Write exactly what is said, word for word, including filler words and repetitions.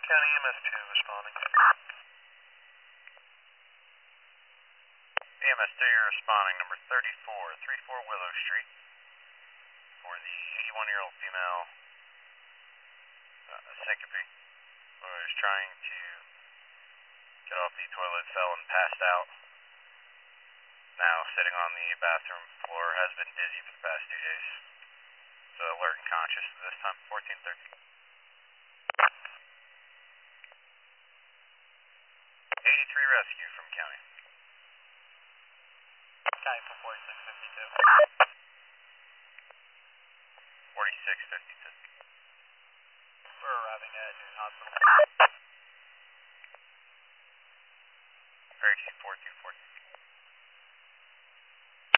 County E M S two responding. E M S two, you're responding, number thirty-four, thirty-four Willow Street, for the eighty-one-year-old female, uh, syncope, who is trying to get off the toilet, fell and passed out. Now sitting on the bathroom floor, has been dizzy for the past two days. So alert and conscious at this time, fourteen thirteen. eighty-three rescue from county. County for forty-six fifty-two. forty-six fifty-two. We're arriving at Newton Hospital.